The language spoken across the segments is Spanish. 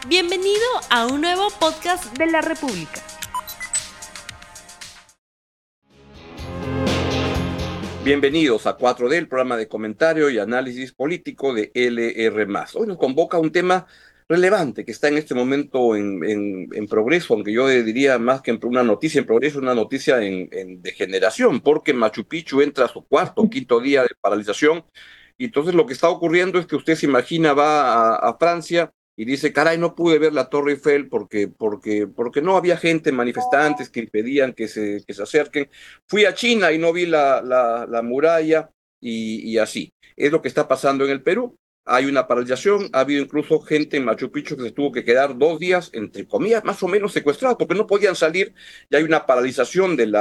Bienvenido a un nuevo podcast de la República. Bienvenidos a 4D, el programa de comentario y análisis político de LR+. Hoy nos convoca un tema relevante que está en este momento en progreso, aunque yo diría más que una noticia en progreso, una noticia en degeneración, porque Machu Picchu entra a su cuarto o quinto día de paralización. Y entonces lo que está ocurriendo es que usted se imagina, va a Francia y dice, caray, no pude ver la Torre Eiffel porque no había gente, manifestantes que impedían que se acerquen. Fui a China y no vi la muralla y así. Es lo que está pasando en el Perú. Hay una paralización, ha habido incluso gente en Machu Picchu que se tuvo que quedar 2 días, entre comillas, más o menos secuestrados, porque no podían salir, y hay una paralización de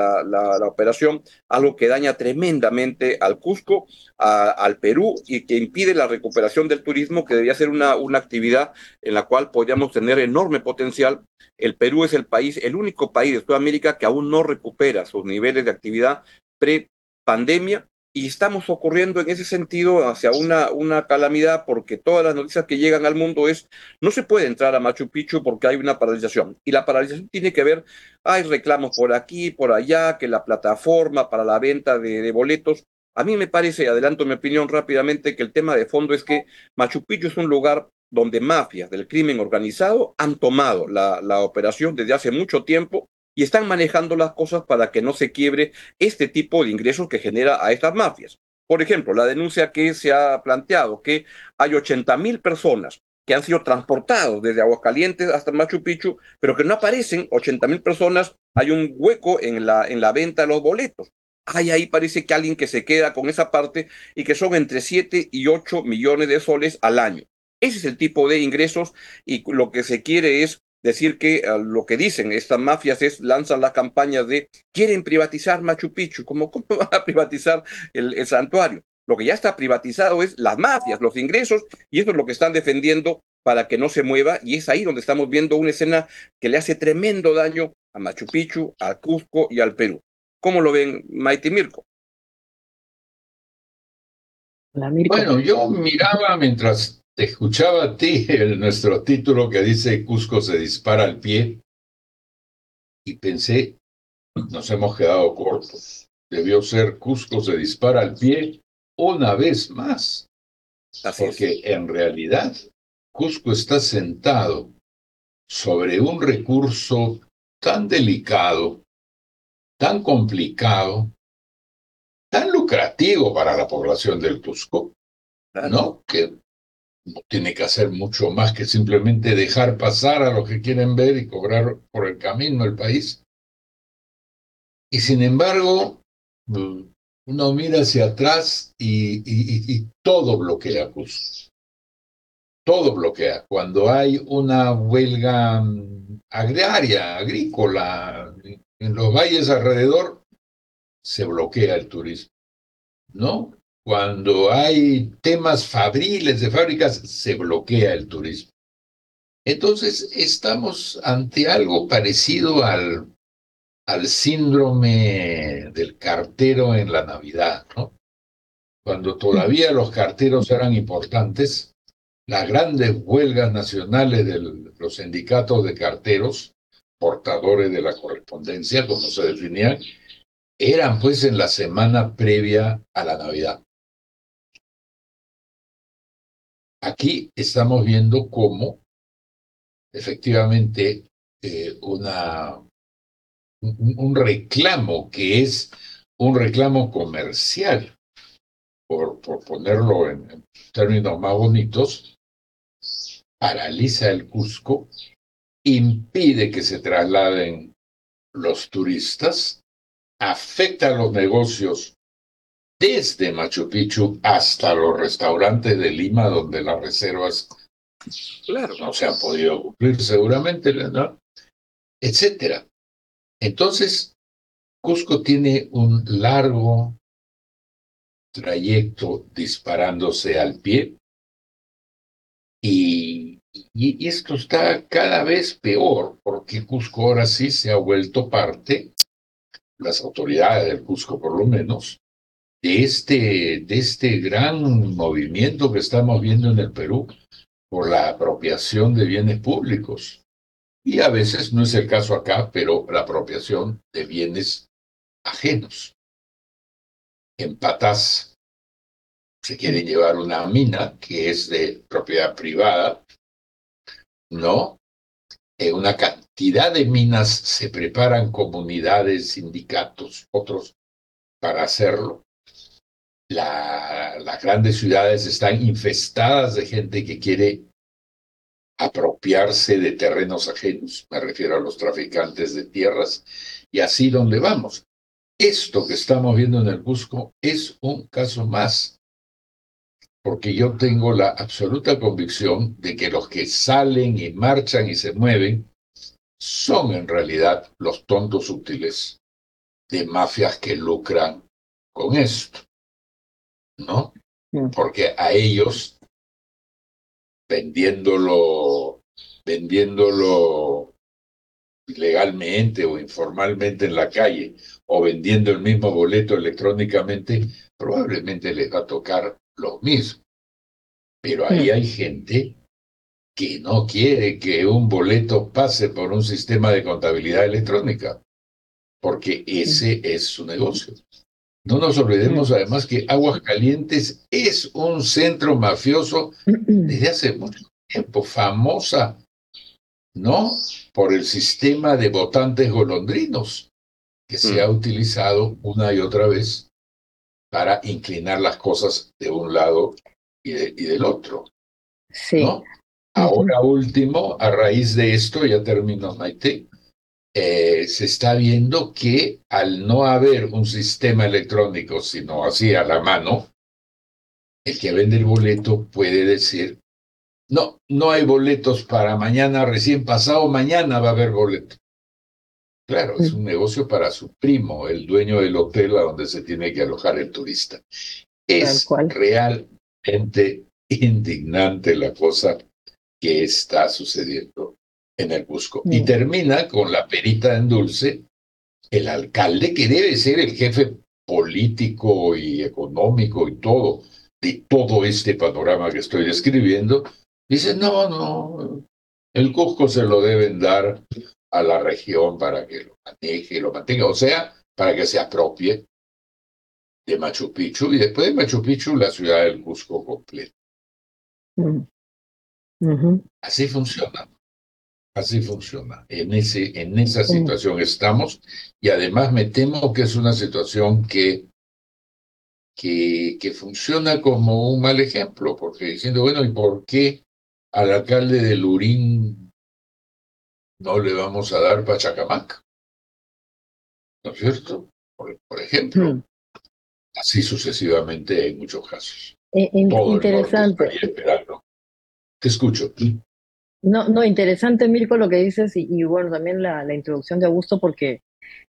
la operación, algo que daña tremendamente al Cusco, al Perú, y que impide la recuperación del turismo, que debería ser una actividad en la cual podríamos tener enorme potencial. El Perú es el único país de Sudamérica que aún no recupera sus niveles de actividad pre-pandemia, y estamos ocurriendo en ese sentido hacia una calamidad, porque todas las noticias que llegan al mundo no se puede entrar a Machu Picchu porque hay una paralización. Y la paralización tiene que ver, hay reclamos por aquí, por allá, que la plataforma para la venta de boletos. A mí me parece, adelanto mi opinión rápidamente, que el tema de fondo es que Machu Picchu es un lugar donde mafias del crimen organizado han tomado la operación desde hace mucho tiempo y están manejando las cosas para que no se quiebre este tipo de ingresos que genera a estas mafias. Por ejemplo, la denuncia que se ha planteado, que hay 80.000 personas que han sido transportados desde Aguascalientes hasta Machu Picchu, pero que no aparecen 80.000 personas, hay un hueco en la venta de los boletos. Hay ahí parece que alguien que se queda con esa parte, y que son entre 7 y 8 millones de soles al año. Ese es el tipo de ingresos, y lo que se quiere es decir que lo que dicen estas mafias lanzan las campañas de quieren privatizar Machu Picchu. ¿Cómo van a privatizar el santuario? Lo que ya está privatizado es las mafias, los ingresos, y eso es lo que están defendiendo para que no se mueva, y es ahí donde estamos viendo una escena que le hace tremendo daño a Machu Picchu, al Cusco y al Perú. ¿Cómo lo ven, Maite y Mirko? Bueno, yo miraba mientras te escuchaba a ti nuestro título que dice Cusco se dispara al pie y pensé, nos hemos quedado cortos. Debió ser Cusco se dispara al pie una vez más, Así es. porque en realidad Cusco está sentado sobre un recurso tan delicado, tan complicado, tan lucrativo para la población del Cusco, Claro. ¿no? Que no tiene que hacer mucho más que simplemente dejar pasar a los que quieren ver y cobrar por el camino el país. Y sin embargo, uno mira hacia atrás y todo bloquea Cusco. Todo bloquea. Cuando hay una huelga agraria, agrícola, en los valles alrededor, se bloquea el turismo, ¿no? Cuando hay temas fabriles de fábricas, se bloquea el turismo. Entonces, estamos ante algo parecido al síndrome del cartero en la Navidad, ¿no? Cuando todavía los carteros eran importantes, las grandes huelgas nacionales de los sindicatos de carteros, portadores de la correspondencia, como se definían, eran pues en la semana previa a la Navidad. Aquí estamos viendo cómo efectivamente un reclamo que es un reclamo comercial, por ponerlo en términos más bonitos, paraliza el Cusco, impide que se trasladen los turistas, afecta a los negocios desde Machu Picchu hasta los restaurantes de Lima, donde las reservas no se han podido cumplir seguramente, ¿no? Etcétera. Entonces, Cusco tiene un largo trayecto disparándose al pie y esto está cada vez peor porque Cusco ahora sí se ha vuelto parte, las autoridades del Cusco por lo menos, de este gran movimiento que estamos viendo en el Perú por la apropiación de bienes públicos. Y a veces, no es el caso acá, pero la apropiación de bienes ajenos. En Patás se quiere llevar una mina que es de propiedad privada, ¿no? Una cantidad de minas se preparan comunidades, sindicatos, otros para hacerlo. Las grandes ciudades están infestadas de gente que quiere apropiarse de terrenos ajenos, me refiero a los traficantes de tierras, y así donde vamos. Esto que estamos viendo en el Cusco es un caso más, porque yo tengo la absoluta convicción de que los que salen y marchan y se mueven son en realidad los tontos útiles de mafias que lucran con esto, ¿no? Porque a ellos, vendiéndolo legalmente o informalmente en la calle, o vendiendo el mismo boleto electrónicamente, probablemente les va a tocar lo mismo. Pero ahí hay gente que no quiere que un boleto pase por un sistema de contabilidad electrónica, porque ese es su negocio. No nos olvidemos además que Aguascalientes es un centro mafioso desde hace mucho tiempo, famosa, ¿no? Por el sistema de votantes golondrinos que se ha utilizado una y otra vez para inclinar las cosas de un lado y del otro, ¿no? Ahora último, a raíz de esto, ya termino, Maite, se está viendo que al no haber un sistema electrónico, sino así a la mano, el que vende el boleto puede decir, no, no hay boletos para mañana, recién pasado mañana va a haber boleto. Claro, es un negocio para su primo, el dueño del hotel a donde se tiene que alojar el turista. Es realmente indignante la cosa que está sucediendo en el Cusco. Y termina con la perita en dulce, el alcalde, que debe ser el jefe político y económico y todo, de todo este panorama que estoy describiendo, dice, no, el Cusco se lo deben dar a la región para que lo maneje, lo mantenga, o sea, para que se apropie de Machu Picchu, y después de Machu Picchu la ciudad del Cusco completa. Así funciona. Así funciona. En esa situación estamos, y además me temo que es una situación que funciona como un mal ejemplo, porque diciendo, bueno, ¿y por qué al alcalde de Lurín no le vamos a dar Pachacamac? ¿No es cierto? Por ejemplo. Así sucesivamente en muchos casos. Todo Interesante. El norte estaría esperando. Te escucho. No, interesante, Mirko, lo que dices, y bueno, también la introducción de Augusto, porque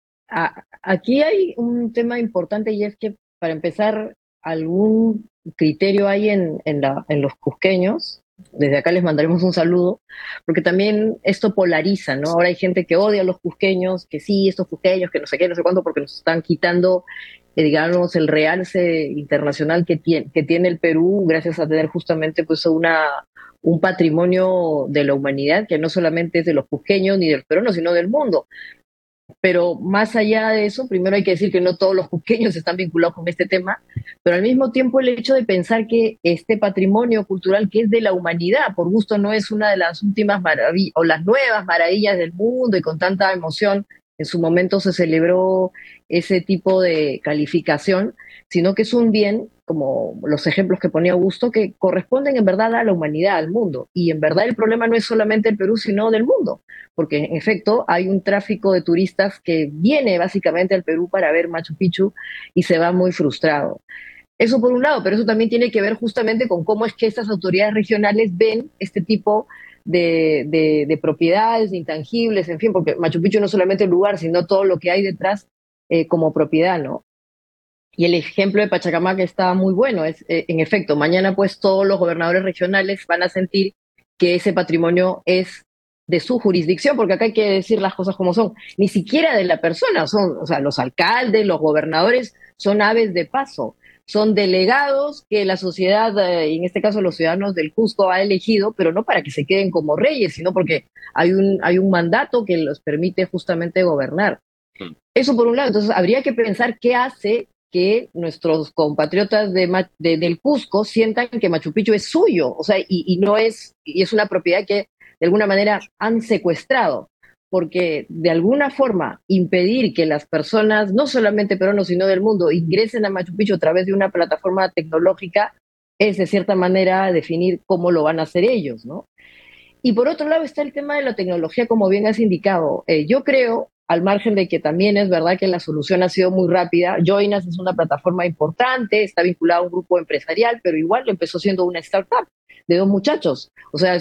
aquí hay un tema importante, y es que, para empezar, algún criterio hay en los cusqueños. Desde acá les mandaremos un saludo, porque también esto polariza, ¿no? Ahora hay gente que odia a los cusqueños, que sí, estos cusqueños, que no sé qué, no sé cuánto, porque nos están quitando, digamos, el realce internacional que tiene el Perú, gracias a tener justamente pues un patrimonio de la humanidad que no solamente es de los cusqueños ni de los peruanos, sino del mundo. Pero más allá de eso, primero hay que decir que no todos los cusqueños están vinculados con este tema, pero al mismo tiempo el hecho de pensar que este patrimonio cultural que es de la humanidad, por gusto no es una de las últimas maravillas o las nuevas maravillas del mundo, y con tanta emoción en su momento se celebró ese tipo de calificación, sino que es un bien, como los ejemplos que ponía Augusto, que corresponden en verdad a la humanidad, al mundo. Y en verdad el problema no es solamente el Perú, sino del mundo, porque en efecto hay un tráfico de turistas que viene básicamente al Perú para ver Machu Picchu y se va muy frustrado. Eso por un lado, pero eso también tiene que ver justamente con cómo es que estas autoridades regionales ven este tipo de propiedades, de intangibles, en fin, porque Machu Picchu no es solamente el lugar, sino todo lo que hay detrás como propiedad, ¿no? Y el ejemplo de Pachacamac está muy bueno. En efecto, mañana pues todos los gobernadores regionales van a sentir que ese patrimonio es de su jurisdicción, porque acá hay que decir las cosas como son, ni siquiera de la persona, o sea, los alcaldes, los gobernadores son aves de paso, son delegados que la sociedad, en este caso los ciudadanos del Cusco, ha elegido, pero no para que se queden como reyes, sino porque hay un mandato que los permite justamente gobernar. Eso por un lado. Entonces, habría que pensar qué hace que nuestros compatriotas del Cusco sientan que Machu Picchu es suyo, o sea, y no es, y es una propiedad que de alguna manera han secuestrado, porque de alguna forma impedir que las personas, no solamente peruanos, sino del mundo, ingresen a Machu Picchu a través de una plataforma tecnológica, es de cierta manera definir cómo lo van a hacer ellos, ¿no? Y por otro lado está el tema de la tecnología, como bien has indicado. Yo creo, al margen de que también es verdad que la solución ha sido muy rápida, Joinas es una plataforma importante, está vinculada a un grupo empresarial, pero igual empezó siendo una startup de dos muchachos. O sea,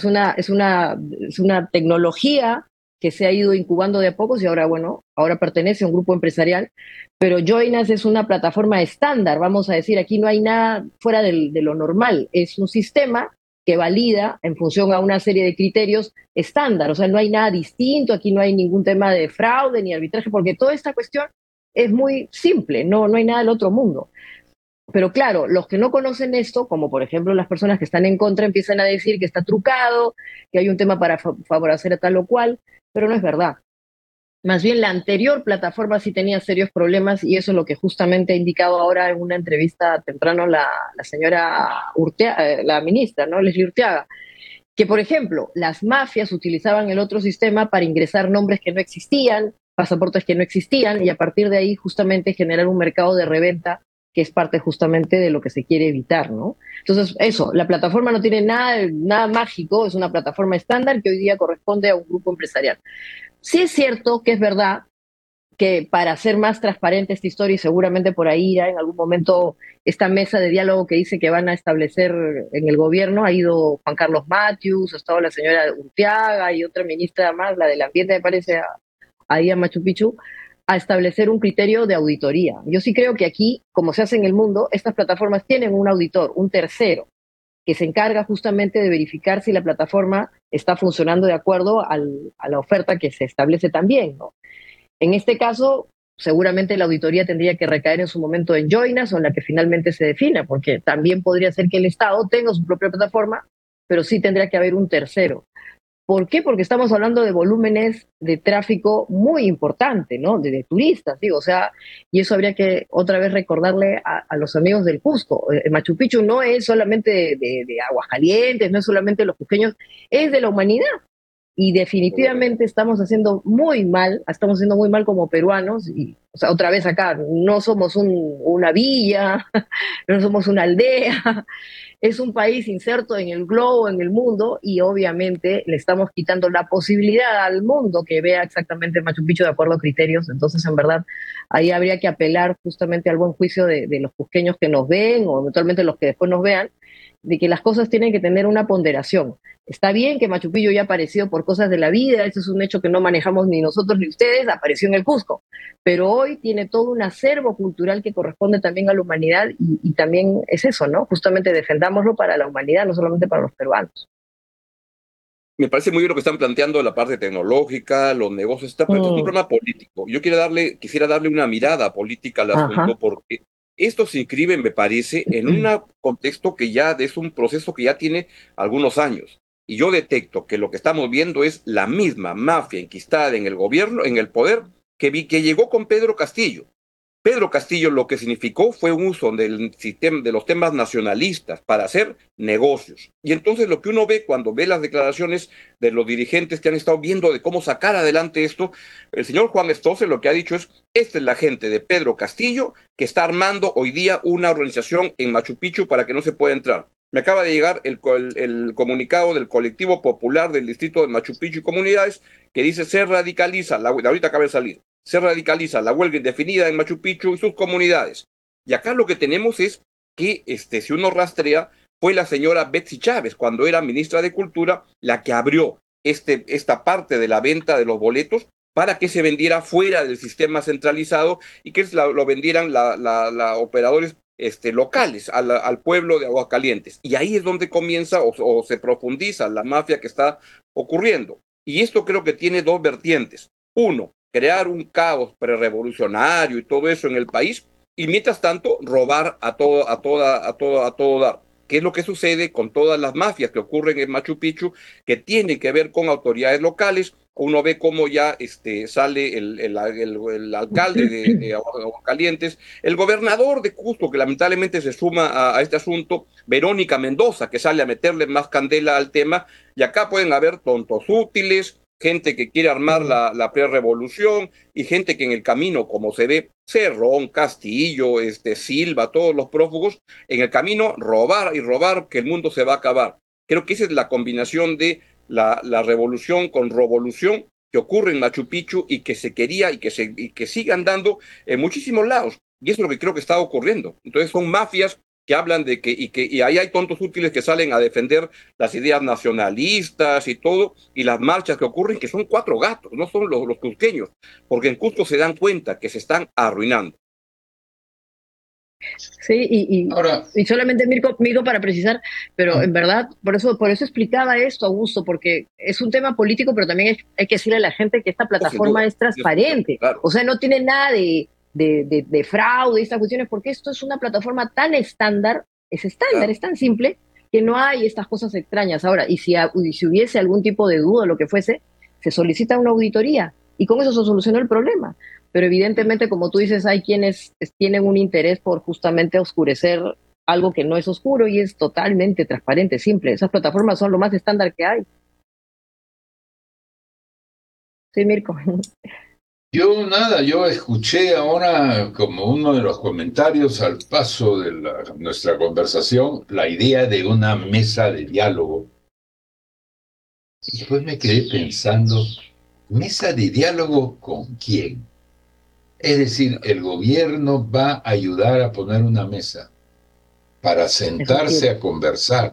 es una tecnología que se ha ido incubando de a pocos y ahora, bueno, ahora pertenece a un grupo empresarial, pero Joinas es una plataforma estándar, vamos a decir, aquí no hay nada fuera de lo normal, es un sistema que valida en función a una serie de criterios estándar, o sea, no hay nada distinto, aquí no hay ningún tema de fraude ni arbitraje, porque toda esta cuestión es muy simple, no hay nada del otro mundo. Pero claro, los que no conocen esto, como por ejemplo las personas que están en contra, empiezan a decir que está trucado, que hay un tema para favorecer a tal o cual, pero no es verdad. Más bien la anterior plataforma sí tenía serios problemas y eso es lo que justamente ha indicado ahora en una entrevista temprano la señora Urteaga, la ministra, ¿no? Leslie Urteaga, que por ejemplo las mafias utilizaban el otro sistema para ingresar nombres que no existían, pasaportes que no existían y a partir de ahí justamente generar un mercado de reventa que es parte justamente de lo que se quiere evitar, ¿no? Entonces, eso, la plataforma no tiene nada mágico, es una plataforma estándar que hoy día corresponde a un grupo empresarial. Sí es cierto que es verdad que para hacer más transparente esta historia, y seguramente por ahí irá en algún momento esta mesa de diálogo que dice que van a establecer en el gobierno, ha ido Juan Carlos Matthews, ha estado la señora Urteaga y otra ministra más, la del ambiente me parece, ahí a Machu Picchu, a establecer un criterio de auditoría. Yo sí creo que aquí, como se hace en el mundo, estas plataformas tienen un auditor, un tercero, que se encarga justamente de verificar si la plataforma está funcionando de acuerdo a la oferta que se establece también, ¿no? En este caso, seguramente la auditoría tendría que recaer en su momento en Joinas o en la que finalmente se defina, porque también podría ser que el Estado tenga su propia plataforma, pero sí tendría que haber un tercero. ¿Por qué? Porque estamos hablando de volúmenes de tráfico muy importante, ¿no? De turistas, digo, o sea, y eso habría que otra vez recordarle a los amigos del Cusco. Machu Picchu no es solamente de Aguascalientes, no es solamente de los cusqueños, es de la humanidad. Y definitivamente estamos haciendo muy mal como peruanos, y, o sea, otra vez acá, no somos una villa, no somos una aldea, es un país inserto en el globo, en el mundo, y obviamente le estamos quitando la posibilidad al mundo que vea exactamente Machu Picchu de acuerdo a criterios. Entonces, en verdad, ahí habría que apelar justamente al buen juicio de los cusqueños que nos ven, o eventualmente los que después nos vean, de que las cosas tienen que tener una ponderación. Está bien que Machu Picchu haya aparecido por cosas de la vida, eso es un hecho que no manejamos ni nosotros ni ustedes, apareció en el Cusco, pero hoy tiene todo un acervo cultural que corresponde también a la humanidad y también es eso, ¿no? Justamente defendámoslo para la humanidad, no solamente para los peruanos. Me parece muy bien lo que están planteando, la parte tecnológica, los negocios, pero esto es un problema político. Yo quisiera darle una mirada política al asunto porque esto se inscribe, me parece, en un contexto que ya es un proceso que ya tiene algunos años. Y yo detecto que lo que estamos viendo es la misma mafia enquistada en el gobierno, en el poder, que llegó con Pedro Castillo. Pedro Castillo lo que significó fue un uso del sistema, de los temas nacionalistas para hacer negocios. Y entonces lo que uno ve cuando ve las declaraciones de los dirigentes que han estado viendo de cómo sacar adelante esto, el señor Juan Stossel lo que ha dicho es, esta es la gente de Pedro Castillo que está armando hoy día una organización en Machu Picchu para que no se pueda entrar. Me acaba de llegar el comunicado del colectivo popular del distrito de Machu Picchu y comunidades que dice se radicaliza, ahorita acaba de salir, se radicaliza la huelga indefinida en Machu Picchu y sus comunidades. Y acá lo que tenemos es que, si uno rastrea, fue la señora Betsy Chávez, cuando era ministra de Cultura, la que abrió esta parte de la venta de los boletos para que se vendiera fuera del sistema centralizado y que lo vendieran operadores locales al pueblo de Aguascalientes. Y ahí es donde comienza o se profundiza la mafia que está ocurriendo. Y esto creo que tiene dos vertientes. Uno, crear un caos prerevolucionario y todo eso en el país, y mientras tanto robar a todo dar. ¿Qué es lo que sucede con todas las mafias que ocurren en Machu Picchu, que tienen que ver con autoridades locales? Uno ve cómo ya sale el alcalde de Aguascalientes, el gobernador de Cusco, que lamentablemente se suma a este asunto, Verónica Mendoza, que sale a meterle más candela al tema, y acá pueden haber tontos útiles, gente que quiere armar la pre-revolución y gente que en el camino, como se ve, Cerrón, Castillo, Silva, todos los prófugos, en el camino robar y robar, que el mundo se va a acabar. Creo que esa es la combinación de la revolución con revolución que ocurre en Machu Picchu y que se quería y que sigue andando en muchísimos lados. Y eso es lo que creo que está ocurriendo. Entonces son mafias que hablan de y ahí hay tontos útiles que salen a defender las ideas nacionalistas y todo, y las marchas que ocurren, que son cuatro gatos, no son los cusqueños, porque en Cusco se dan cuenta que se están arruinando. Sí, Ahora, y solamente Mirko, para precisar, pero en verdad, por eso explicaba esto, Augusto, porque es un tema político, pero también hay que decirle a la gente que esta plataforma es transparente, claro. O sea, no tiene nada de fraude, estas cuestiones, porque esto es una plataforma tan estándar, Claro. es tan simple, que no hay estas cosas extrañas. Ahora, y si hubiese algún tipo de duda o lo que fuese, se solicita una auditoría, y con eso se solucionó el problema. Pero evidentemente, como tú dices, hay quienes tienen un interés por justamente oscurecer algo que no es oscuro y es totalmente transparente, simple. Esas plataformas son lo más estándar que hay. Sí, Mirko. yo escuché ahora como uno de los comentarios al paso de nuestra conversación la idea de una mesa de diálogo. Y después me quedé pensando, ¿mesa de diálogo con quién? Es decir, el gobierno va a ayudar a poner una mesa para sentarse a conversar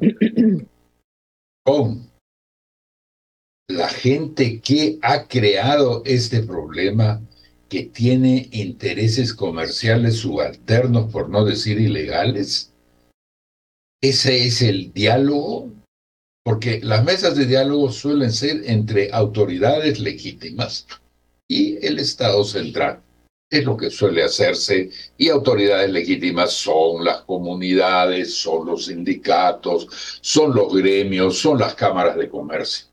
con la gente que ha creado este problema, que tiene intereses comerciales subalternos, por no decir ilegales. Ese es el diálogo, porque las mesas de diálogo suelen ser entre autoridades legítimas y el Estado central. Es lo que suele hacerse, y autoridades legítimas son las comunidades, son los sindicatos, son los gremios, son las cámaras de comercio.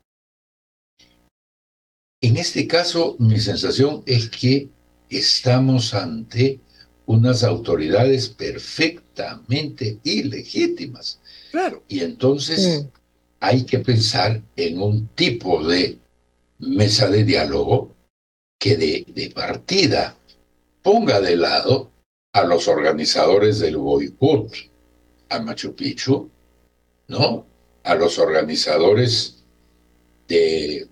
En este caso, mi sensación es que estamos ante unas autoridades perfectamente ilegítimas. Claro. Y entonces hay que pensar en un tipo de mesa de diálogo que de partida ponga de lado a los organizadores del boicot a Machu Picchu, ¿no? A los organizadores del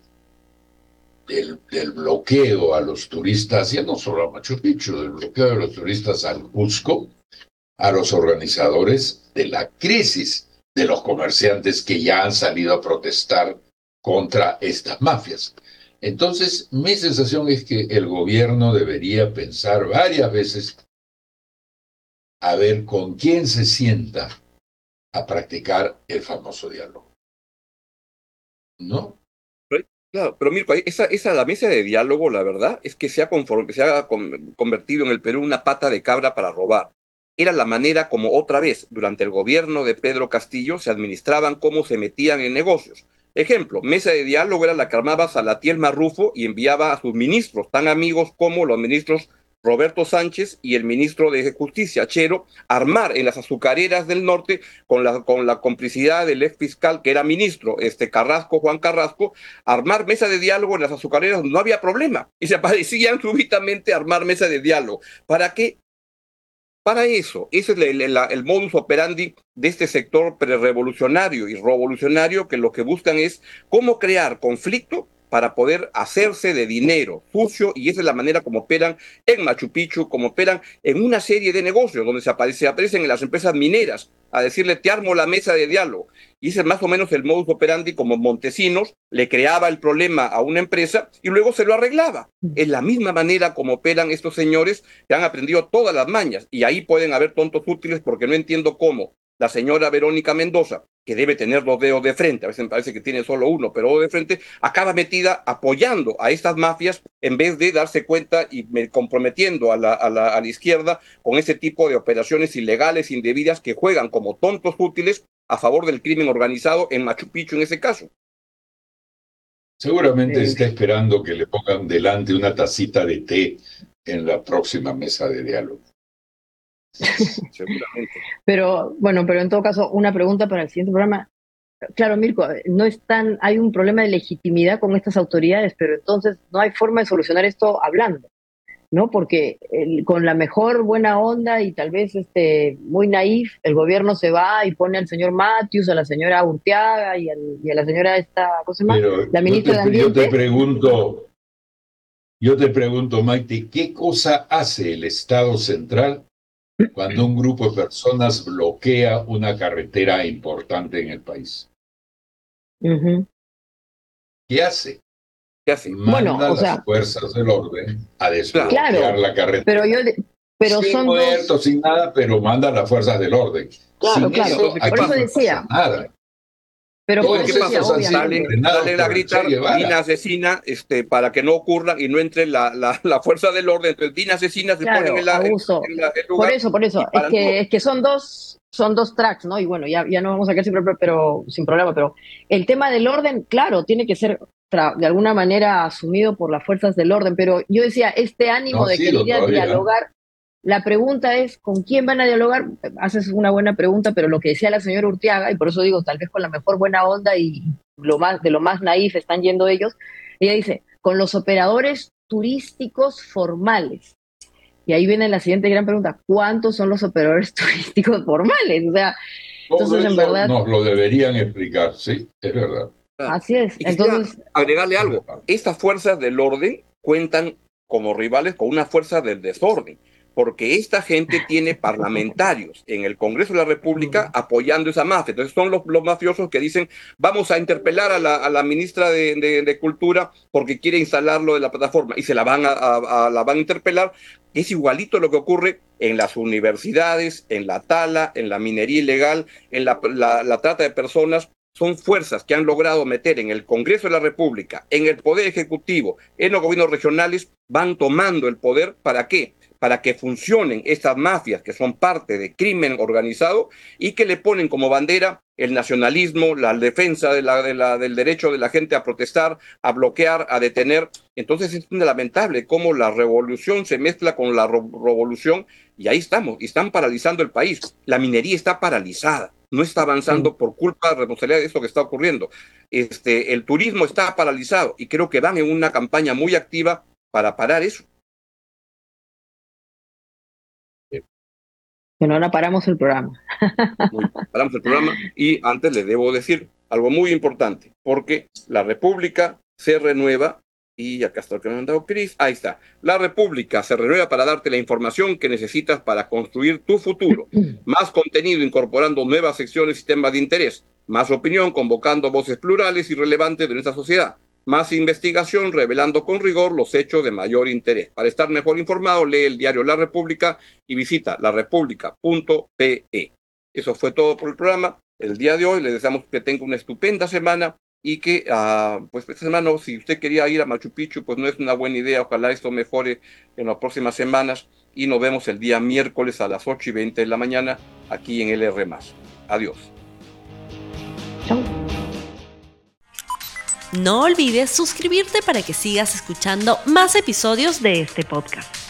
bloqueo a los turistas, ya no solo a Machu Picchu, del bloqueo de los turistas al Cusco, a los organizadores de la crisis de los comerciantes que ya han salido a protestar contra estas mafias. Entonces, mi sensación es que el gobierno debería pensar varias veces a ver con quién se sienta a practicar el famoso diálogo. ¿No? Claro, pero Mirko, la mesa de diálogo, la verdad, es que se ha convertido en el Perú una pata de cabra para robar. Era la manera como otra vez, durante el gobierno de Pedro Castillo, se administraban cómo se metían en negocios. Ejemplo, mesa de diálogo era la que armaba Salatiel Marrufo y enviaba a sus ministros, tan amigos como los ministros Roberto Sánchez y el ministro de Justicia, Chero, armar en las azucareras del norte, con la complicidad del ex fiscal que era ministro, Juan Carrasco, armar mesa de diálogo en las azucareras, no había problema, y se aparecían súbitamente a armar mesa de diálogo. ¿Para qué? Para eso, ese es el modus operandi de este sector prerevolucionario y revolucionario, que lo que buscan es cómo crear conflicto para poder hacerse de dinero sucio, y esa es la manera como operan en Machu Picchu, como operan en una serie de negocios, donde se aparecen en las empresas mineras a decirle, te armo la mesa de diálogo. Y ese es más o menos el modus operandi, como Montesinos le creaba el problema a una empresa y luego se lo arreglaba. Es la misma manera como operan estos señores que han aprendido todas las mañas, y ahí pueden haber tontos útiles, porque no entiendo cómo la señora Verónica Mendoza, que debe tener los dedos de frente, a veces me parece que tiene solo uno, pero de frente, acaba metida apoyando a estas mafias en vez de darse cuenta y comprometiendo a la izquierda con ese tipo de operaciones ilegales, indebidas, que juegan como tontos útiles a favor del crimen organizado en Machu Picchu en ese caso. Seguramente está esperando que le pongan delante una tacita de té en la próxima mesa de diálogo. Seguramente. Pero en todo caso, una pregunta para el siguiente programa. Claro, Mirko, hay un problema de legitimidad con estas autoridades, pero entonces no hay forma de solucionar esto hablando, ¿no? Porque con la mejor buena onda y tal vez muy naif, el gobierno se va y pone al señor Matthews, a la señora Urteaga y a la señora ¿cómo se llama? Pero la ministra de Ambiente. Yo te pregunto, Maite, ¿qué cosa hace el Estado central cuando un grupo de personas bloquea una carretera importante en el país? Uh-huh. ¿Qué hace? Manda las fuerzas del orden a desbloquear la carretera. Pero sin son muertos, sin nada, pero manda las fuerzas del orden. Claro. Por eso decía. Nada. Pero por eso decía, sale a gritar, Dina asesina, para que no ocurra y no entre la fuerza del orden. Entonces, Dina asesina, se pone en el lugar. Por eso. Es que son dos tracks, ¿no? Y bueno, ya no vamos a quedar sin problema, pero el tema del orden, claro, tiene que ser de alguna manera asumido por las fuerzas del orden, pero yo decía, ánimo de querer dialogar, la pregunta es, ¿con quién van a dialogar? Haces una buena pregunta, pero lo que decía la señora Urteaga, y por eso digo, tal vez con la mejor buena onda y de lo más naif están yendo ellos, ella dice, con los operadores turísticos formales. Y ahí viene la siguiente gran pregunta, ¿cuántos son los operadores turísticos formales? O sea, entonces en verdad... Nos lo deberían explicar, sí, es verdad. Así es. Entonces, agregarle algo, estas fuerzas del orden cuentan como rivales con una fuerza del desorden, porque esta gente tiene parlamentarios en el Congreso de la República apoyando esa mafia. Entonces son los mafiosos que dicen, vamos a interpelar a la ministra de Cultura porque quiere instalarlo de la plataforma, y se la van a interpelar. Es igualito lo que ocurre en las universidades, en la tala, en la minería ilegal, en la trata de personas. Son fuerzas que han logrado meter en el Congreso de la República, en el Poder Ejecutivo, en los gobiernos regionales, van tomando el poder. ¿Para qué? Para que funcionen estas mafias que son parte de crimen organizado y que le ponen como bandera el nacionalismo, la defensa del derecho de la gente a protestar, a bloquear, a detener. Entonces es lamentable cómo la revolución se mezcla con la revolución, y ahí estamos, y están paralizando el país. La minería está paralizada, no está avanzando por culpa, responsabilidad de esto que está ocurriendo. El turismo está paralizado y creo que van en una campaña muy activa para parar eso. Bueno, ahora paramos el programa. Paramos el programa, y antes les debo decir algo muy importante, porque la República se renueva, y acá está lo que me ha mandado Cris, ahí está. La República se renueva para darte la información que necesitas para construir tu futuro. Más contenido incorporando nuevas secciones y temas de interés. Más opinión convocando voces plurales y relevantes de nuestra sociedad. Más investigación revelando con rigor los hechos de mayor interés. Para estar mejor informado, lee el diario La República y visita larepublica.pe. Eso fue todo por el programa. El día de hoy les deseamos que tenga una estupenda semana y que, pues esta semana, si usted quería ir a Machu Picchu, pues no es una buena idea. Ojalá esto mejore en las próximas semanas, y nos vemos el día miércoles a las 8:20 de la mañana aquí en LR+. Adiós. Chao. No olvides suscribirte para que sigas escuchando más episodios de este podcast.